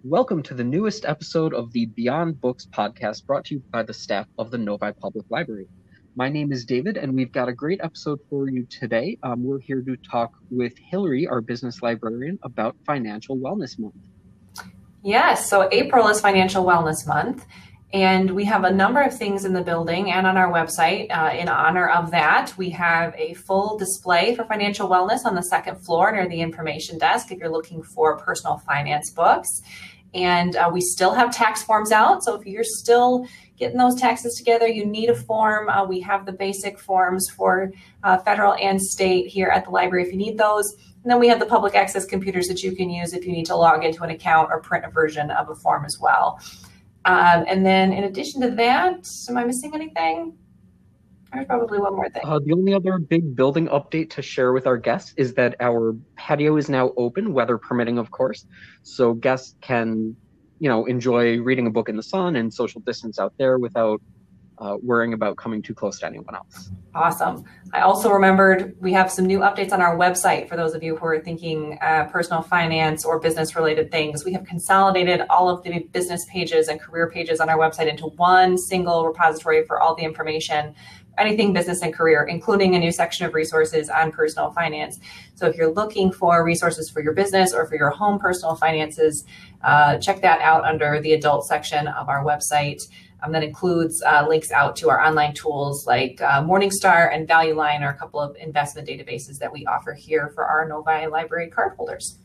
Welcome to the newest episode of the Beyond Books podcast brought to you by the staff of the Novi Public Library. My name is David, and we've got a great episode for you today. We're here to talk with Hillary, our business librarian, about Financial Wellness Month. Yes, so April is Financial Wellness Month, and we have a number of things in the building and on our website. In honor of that, we have a full display for financial wellness on the second floor near the information desk if you're looking for personal finance books. And we still have tax forms out, so if you're still getting those taxes together, you need a form. We have the basic forms for federal and state here at the library if you need those. And then we have the public access computers that you can use if you need to log into an account or print a version of a form as well. And then in addition to that, am I missing anything? There's probably one more thing. The only other big building update to share with our guests is that our patio is now open, weather permitting, of course. So guests can, enjoy reading a book in the sun and social distance out there without worrying about coming too close to anyone else. Awesome. I also remembered we have some new updates on our website for those of you who are thinking personal finance or business related things. We have consolidated all of the business pages and career pages on our website into one single repository for all the information, anything business and career, including a new section of resources on personal finance. So if you're looking for resources for your business or for your home personal finances, check that out under the adult section of our website. That includes links out to our online tools like Morningstar and Value Line, are a couple of investment databases that we offer here for our Novi Library cardholders.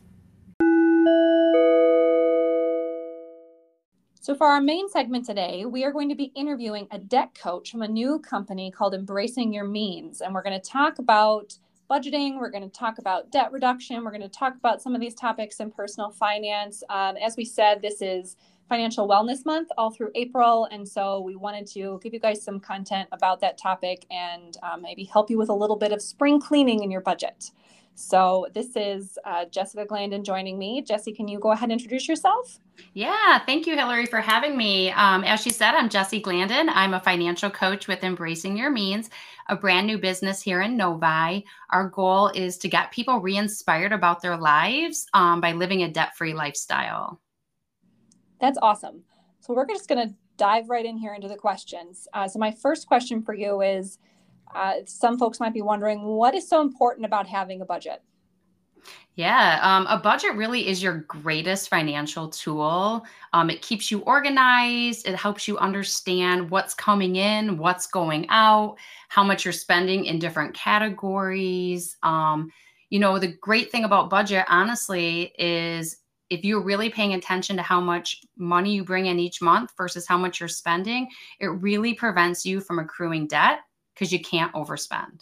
So for our main segment today, we are going to be interviewing a debt coach from a new company called Embracing Your Means. And we're going to talk about budgeting. We're going to talk about debt reduction. We're going to talk about some of these topics in personal finance. As we said, this is Financial Wellness Month all through April. And so we wanted to give you guys some content about that topic and maybe help you with a little bit of spring cleaning in your budget. So this is Jessica Glandon joining me. Jessie, can you go ahead and introduce yourself? Yeah, thank you, Hillary, for having me. As she said, I'm Jessie Glandon. I'm a financial coach with Embracing Your Means, a brand new business here in Novi. Our goal is to get people re-inspired about their lives by living a debt-free lifestyle. That's awesome. So we're just going to dive right in here into the questions. So my first question for you is, some folks might be wondering, what is so important about having a budget? Yeah, a budget really is your greatest financial tool. It keeps you organized. It helps you understand what's coming in, what's going out, how much you're spending in different categories. The great thing about budget, honestly, is if you're really paying attention to how much money you bring in each month versus how much you're spending, it really prevents you from accruing debt because you can't overspend.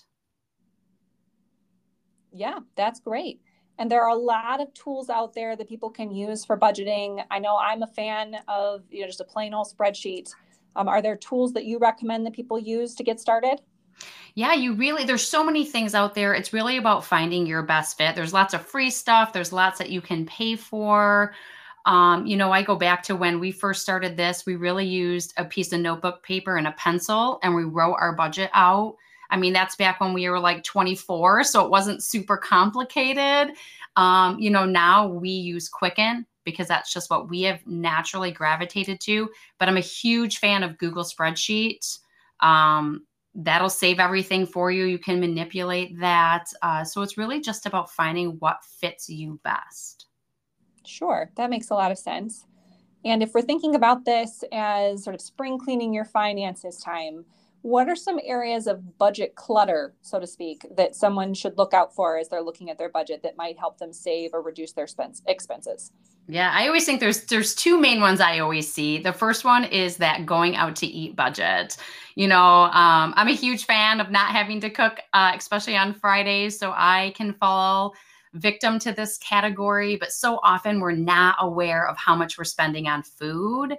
Yeah, that's great. And there are a lot of tools out there that people can use for budgeting. I know I'm a fan of just a plain old spreadsheet. Are there tools that you recommend that people use to get started? Yeah, there's so many things out there. It's really about finding your best fit. There's lots of free stuff. There's lots that you can pay for. I go back to when we first started this, we really used a piece of notebook paper and a pencil, and we wrote our budget out. I mean, that's back when we were like 24, so it wasn't super complicated. Now we use Quicken because that's just what we have naturally gravitated to. But I'm a huge fan of Google Spreadsheets. That'll save everything for you. You can manipulate that. So it's really just about finding what fits you best. Sure, that makes a lot of sense. And if we're thinking about this as sort of spring cleaning your finances time, what are some areas of budget clutter, so to speak, that someone should look out for as they're looking at their budget that might help them save or reduce their expenses? Yeah, I always think there's two main ones I always see. The first one is that going out to eat budget. I'm a huge fan of not having to cook, especially on Fridays, so I can fall victim to this category. But so often we're not aware of how much we're spending on food.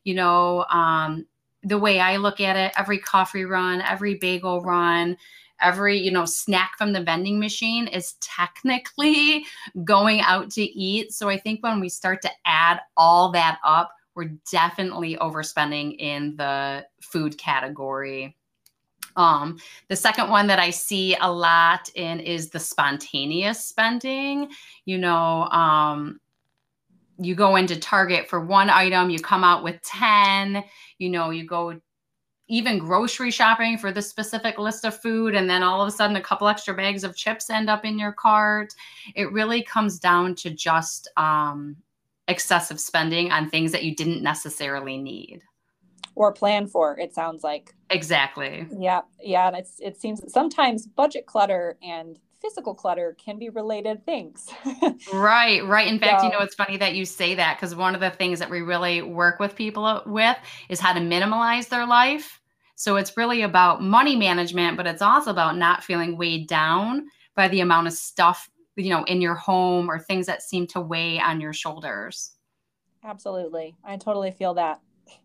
The way I look at it, every coffee run, every bagel run, every, snack from the vending machine is technically going out to eat. So I think when we start to add all that up, we're definitely overspending in the food category. The second one that I see a lot in is the spontaneous spending. you go into Target for one item, you come out with 10, you go even grocery shopping for the specific list of food, and then all of a sudden a couple extra bags of chips end up in your cart. It really comes down to just excessive spending on things that you didn't necessarily need. Or plan for, it sounds like. Exactly. Yeah. And it seems that sometimes budget clutter and physical clutter can be related things. Right. In fact, it's funny that you say that, because one of the things that we really work with people with is how to minimalize their life. So it's really about money management, but it's also about not feeling weighed down by the amount of stuff, in your home or things that seem to weigh on your shoulders. Absolutely. I totally feel that.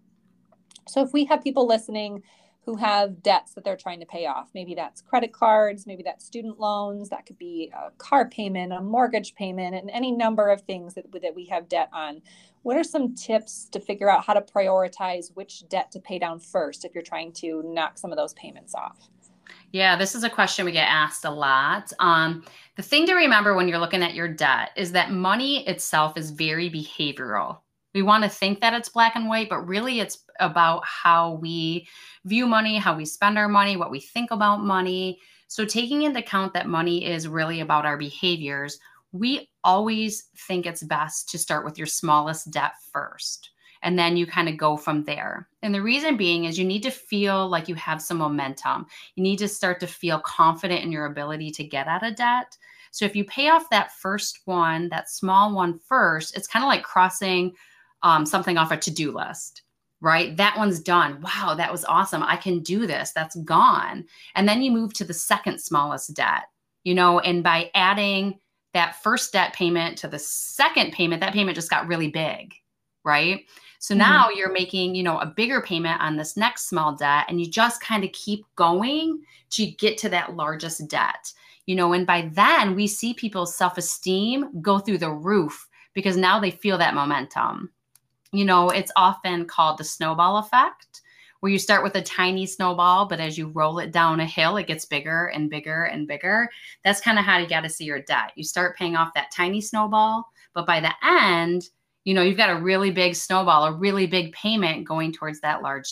So if we have people listening who have debts that they're trying to pay off, maybe that's credit cards, maybe that's student loans, that could be a car payment, a mortgage payment, and any number of things that we have debt on. What are some tips to figure out how to prioritize which debt to pay down first if you're trying to knock some of those payments off? Yeah, this is a question we get asked a lot. The thing to remember when you're looking at your debt is that money itself is very behavioral. We want to think that it's black and white, but really it's about how we view money, how we spend our money, what we think about money. So taking into account that money is really about our behaviors, we always think it's best to start with your smallest debt first. And then you kind of go from there. And the reason being is you need to feel like you have some momentum. You need to start to feel confident in your ability to get out of debt. So if you pay off that first one, that small one first, it's kind of like crossing something off a to-do list, right? That one's done. Wow, that was awesome. I can do this. That's gone. And then you move to the second smallest debt, and by adding that first debt payment to the second payment, that payment just got really big, right? So now you're making, a bigger payment on this next small debt, and you just kind of keep going to get to that largest debt, and by then we see people's self-esteem go through the roof because now they feel that momentum. It's often called the snowball effect, where you start with a tiny snowball, but as you roll it down a hill, it gets bigger and bigger and bigger. That's kind of how you got to see your debt. You start paying off that tiny snowball, but by the end, you've got a really big snowball, a really big payment going towards that large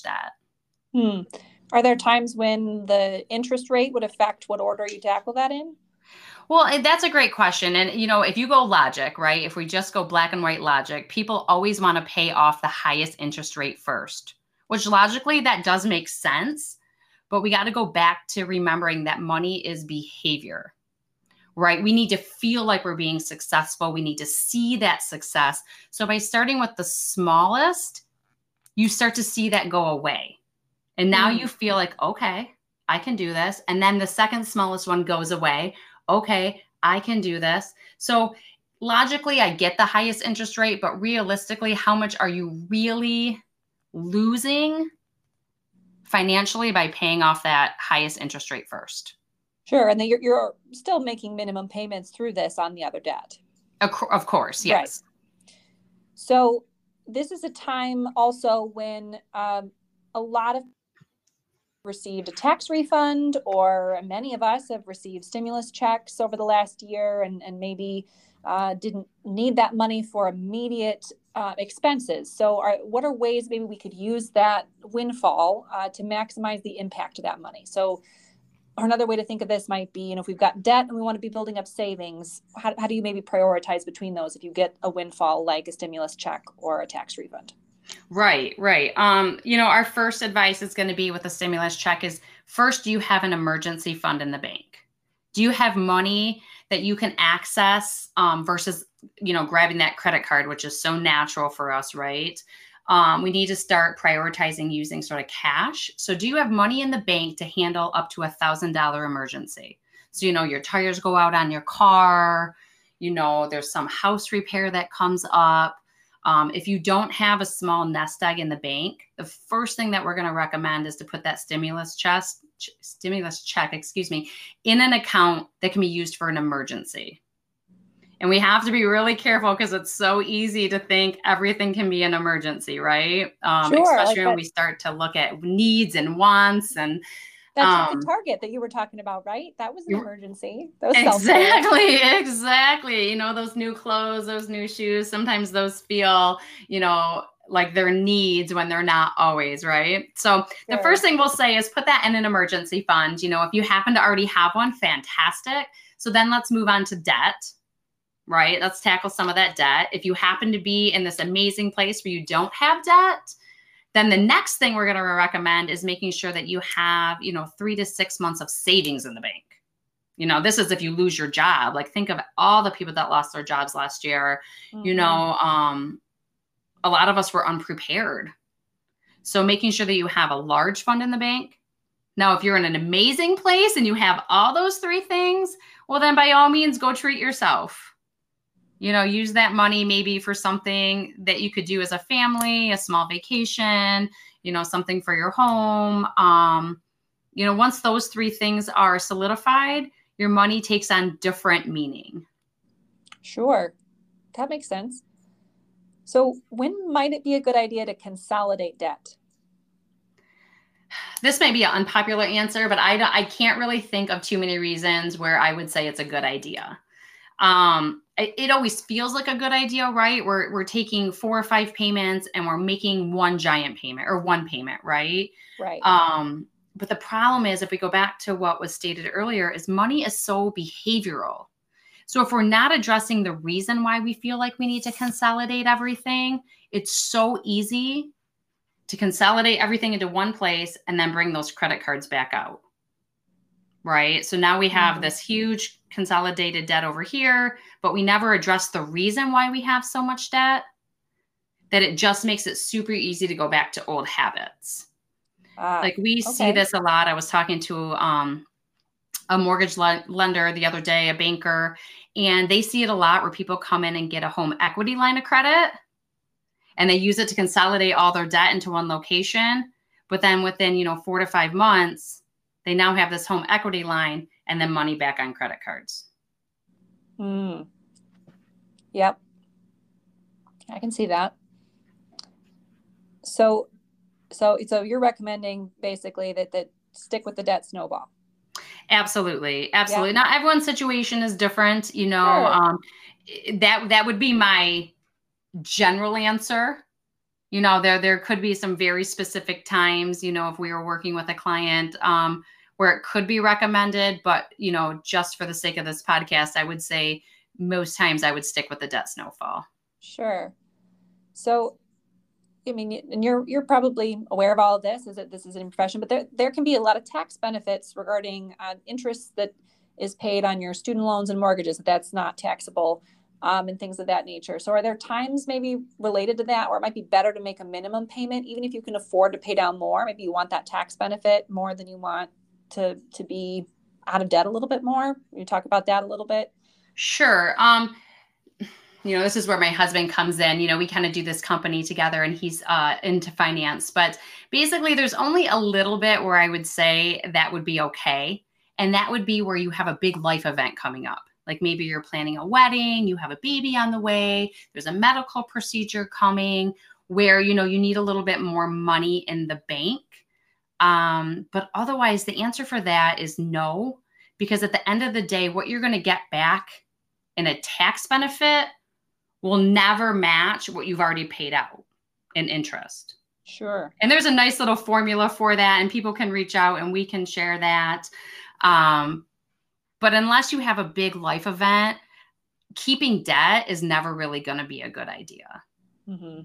debt. Are there times when the interest rate would affect what order you tackle that in? Well, that's a great question. And, if you go logic, right, if we just go black and white logic, people always want to pay off the highest interest rate first, which logically that does make sense. But we got to go back to remembering that money is behavior, right? We need to feel like we're being successful. We need to see that success. So by starting with the smallest, you start to see that go away. And now you feel like, okay, I can do this. And then the second smallest one goes away. Okay, I can do this. So logically, I get the highest interest rate, but realistically, how much are you really losing financially by paying off that highest interest rate first? Sure. And then you're still making minimum payments through this on the other debt. Of course, yes. Right. So this is a time also when a lot of received a tax refund, or many of us have received stimulus checks over the last year and maybe didn't need that money for immediate expenses. So what are ways maybe we could use that windfall to maximize the impact of that money? So another way to think of this might be, if we've got debt and we want to be building up savings, how do you maybe prioritize between those if you get a windfall like a stimulus check or a tax refund? Right. Our first advice is going to be with a stimulus check is first, do you have an emergency fund in the bank? Do you have money that you can access versus, grabbing that credit card, which is so natural for us, right? We need to start prioritizing using sort of cash. So do you have money in the bank to handle up to $1,000 emergency? So, your tires go out on your car, there's some house repair that comes up. If you don't have a small nest egg in the bank, the first thing that we're going to recommend is to put that stimulus check, in an account that can be used for an emergency. And we have to be really careful because it's so easy to think everything can be an emergency, right? Sure, especially when we start to look at needs and wants. And That trip to Target that you were talking about, right? That was an emergency. That was exactly. Those new clothes, those new shoes, sometimes those feel, like they're needs when they're not always, right? So the first thing we'll say is put that in an emergency fund. If you happen to already have one, fantastic. So then let's move on to debt, right? Let's tackle some of that debt. If you happen to be in this amazing place where you don't have debt, then the next thing we're going to recommend is making sure that you have, 3 to 6 months of savings in the bank. This is if you lose your job. Like, think of all the people that lost their jobs last year. Mm-hmm. A lot of us were unprepared. So making sure that you have a large fund in the bank. Now, if you're in an amazing place and you have all those 3 things, well, then by all means, go treat yourself. Use that money maybe for something that you could do as a family, a small vacation, something for your home. Once those 3 things are solidified, your money takes on different meaning. Sure. That makes sense. So when might it be a good idea to consolidate debt? This may be an unpopular answer, but I can't really think of too many reasons where I would say it's a good idea. It always feels like a good idea, right? We're taking 4 or 5 payments and we're making one giant payment or one payment, right? Right. But the problem is, if we go back to what was stated earlier, is money is so behavioral. So if we're not addressing the reason why we feel like we need to consolidate everything, it's so easy to consolidate everything into one place and then bring those credit cards back out. Right? So now we have this huge consolidated debt over here, but we never address the reason why we have so much debt, that it just makes it super easy to go back to old habits. Like we see this a lot. I was talking to a mortgage lender the other day, a banker, and they see it a lot where people come in and get a home equity line of credit and they use it to consolidate all their debt into one location. But then within, 4 to 5 months, they now have this home equity line and then money back on credit cards. Yep. I can see that. So you're recommending basically that stick with the debt snowball. Absolutely. Absolutely. Yeah. Not everyone's situation is different. Sure. That would be my general answer. There could be some very specific times, if we were working with a client, where it could be recommended, but, just for the sake of this podcast, I would say most times I would stick with the debt snowball. Sure. So, and you're probably aware of all of this, is that this is an profession, but there can be a lot of tax benefits regarding interest that is paid on your student loans and mortgages, that's not taxable, and things of that nature. So are there times maybe related to that, where it might be better to make a minimum payment, even if you can afford to pay down more? Maybe you want that tax benefit more than you want to be out of debt a little bit more. You talk about that a little bit. Sure. This is where my husband comes in. We kind of do this company together, and he's into finance. But basically, there's only a little bit where I would say that would be okay. And that would be where you have a big life event coming up. Like maybe you're planning a wedding, you have a baby on the way, there's a medical procedure coming where, you need a little bit more money in the bank. But otherwise, the answer for that is no, because at the end of the day, what you're going to get back in a tax benefit will never match what you've already paid out in interest. Sure. And there's a nice little formula for that, and people can reach out and we can share that. But unless you have a big life event, keeping debt is never really going to be a good idea. Mm-hmm.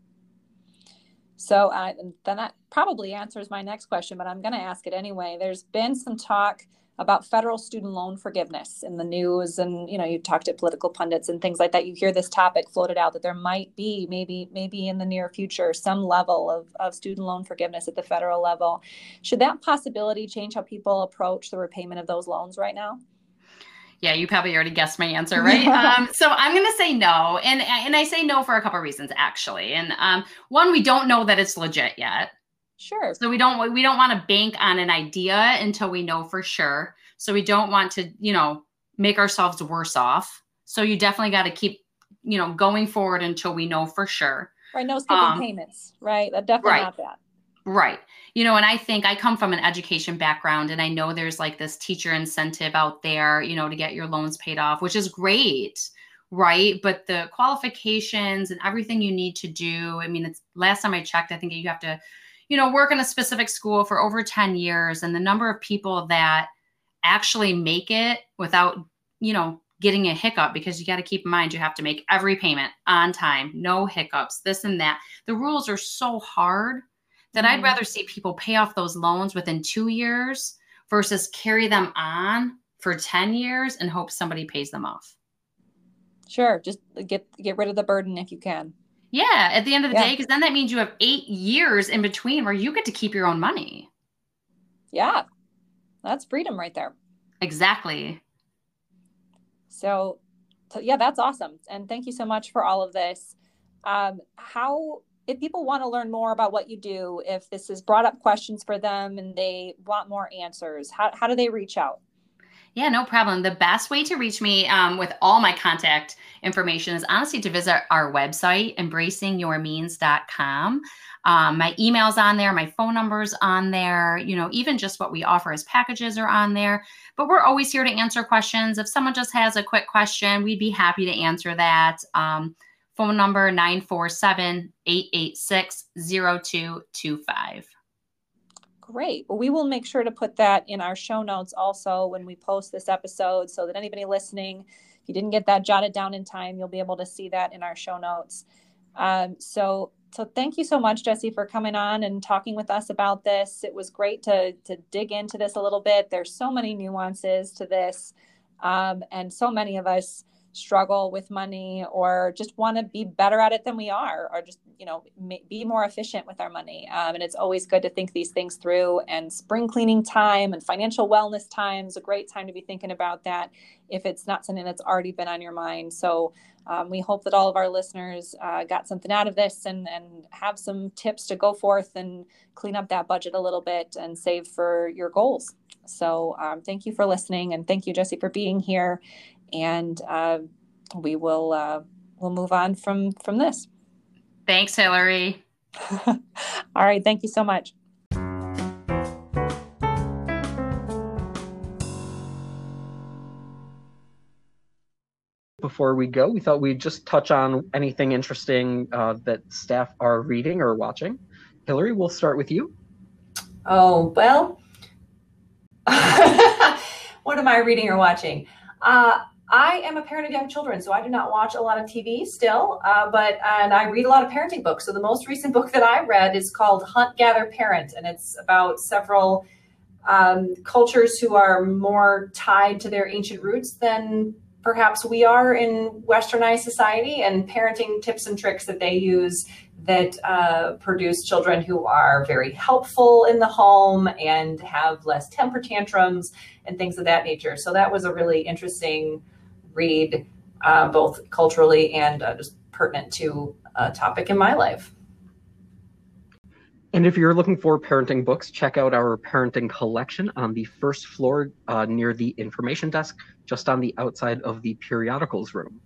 So then that probably answers my next question, but I'm going to ask it anyway. There's been some talk about federal student loan forgiveness in the news, and you talk to political pundits and things like that. You hear this topic floated out that there might be maybe in the near future some level of student loan forgiveness at the federal level. Should that possibility change how people approach the repayment of those loans right now? Yeah, you probably already guessed my answer, right? So I'm going to say no. And I say no for a couple of reasons, actually. And one, we don't know that it's legit yet. Sure. So we don't want to bank on an idea until we know for sure. So we don't want to, make ourselves worse off. So you definitely got to keep, going forward until we know for sure. Right. No skipping payments. Right. Definitely right. not that. Right. And I think I come from an education background, and I know there's like this teacher incentive out there, to get your loans paid off, which is great. Right. But the qualifications and everything you need to do, I mean, it's last time I checked, I think you have to, work in a specific school for over 10 years. And the number of people that actually make it without, getting a hiccup, because you got to keep in mind, you have to make every payment on time, no hiccups, this and that. The rules are so hard that I'd rather see people pay off those loans within 2 years versus carry them on for 10 years and hope somebody pays them off. Sure. Just get rid of the burden if you can. Yeah. At the end of the day, because then that means you have 8 years in between where you get to keep your own money. Yeah. That's freedom right there. Exactly. So yeah, that's awesome. And thank you so much for all of this. If people want to learn more about what you do, if this has brought up questions for them and they want more answers, how do they reach out? Yeah, no problem. The best way to reach me with all my contact information is honestly to visit our website, embracingyourmeans.com. My email's on there, my phone number's on there, even just what we offer as packages are on there. But we're always here to answer questions. If someone just has a quick question, we'd be happy to answer that. Phone number 947-886-0225. Great. Well, we will make sure to put that in our show notes also when we post this episode, so that anybody listening, if you didn't get that jotted down in time, you'll be able to see that in our show notes. So thank you so much, Jessie, for coming on and talking with us about this. It was great to dig into this a little bit. There's so many nuances to this, and so many of us struggle with money or just want to be better at it than we are, or just, be more efficient with our money. And it's always good to think these things through, and spring cleaning time and financial wellness time is a great time to be thinking about that if it's not something that's already been on your mind. So we hope that all of our listeners got something out of this and have some tips to go forth and clean up that budget a little bit and save for your goals. So thank you for listening, and thank you, Jessie, for being here. And we'll move on from this. Thanks, Hillary. All right. Thank you so much. Before we go, we thought we'd just touch on anything interesting that staff are reading or watching. Hillary, we'll start with you. Oh, well, what am I reading or watching? I am a parent of young children, so I do not watch a lot of TV still, and I read a lot of parenting books. So the most recent book that I read is called Hunt, Gather, Parent, and it's about several cultures who are more tied to their ancient roots than perhaps we are in westernized society, and parenting tips and tricks that they use that produce children who are very helpful in the home and have less temper tantrums and things of that nature. So that was a really interesting read, both culturally and just pertinent to a topic in my life. And if you're looking for parenting books, check out our parenting collection on the first floor near the information desk, just on the outside of the periodicals room.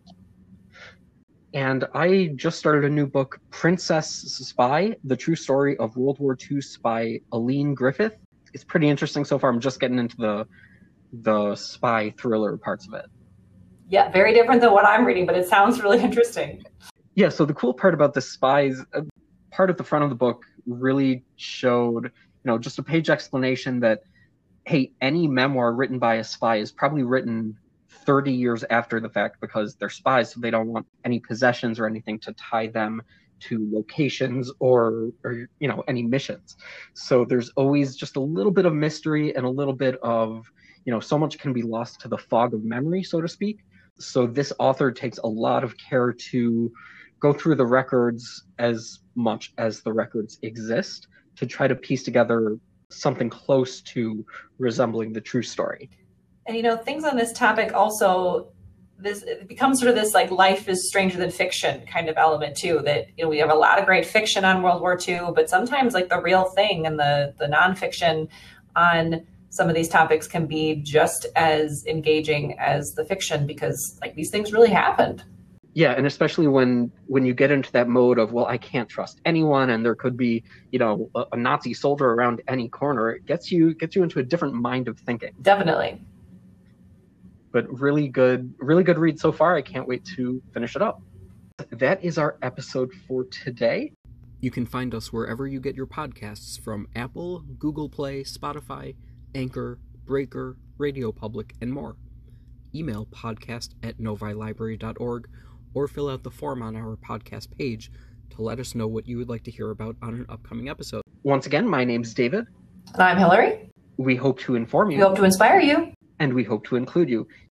And I just started a new book, Princess Spy, The True Story of World War II Spy Aline Griffith. It's pretty interesting so far. I'm just getting into the spy thriller parts of it. Yeah, very different than what I'm reading, but it sounds really interesting. Yeah, so the cool part about the spies, part at the front of the book really showed, just a page explanation that, hey, any memoir written by a spy is probably written 30 years after the fact, because they're spies, so they don't want any possessions or anything to tie them to locations or any missions. So there's always just a little bit of mystery and a little bit of, so much can be lost to the fog of memory, so to speak. So this author takes a lot of care to go through the records as much as the records exist to try to piece together something close to resembling the true story. And, things on this topic also, it becomes sort of this like life is stranger than fiction kind of element too, that, we have a lot of great fiction on World War II, but sometimes like the real thing and the nonfiction on some of these topics can be just as engaging as the fiction, because like these things really happened. Yeah, and especially when you get into that mode of, well, I can't trust anyone, and there could be, a Nazi soldier around any corner. It gets you into a different mind of thinking. Definitely. But really good read so far. I can't wait to finish it up. That is our episode for today. You can find us wherever you get your podcasts from Apple, Google Play, Spotify, Anchor, Breaker, Radio Public, and more. Email podcast@novilibrary.org or fill out the form on our podcast page to let us know what you would like to hear about on an upcoming episode. Once again, my name's David. And I'm Hillary. We hope to inform you. We hope to inspire you. And we hope to include you.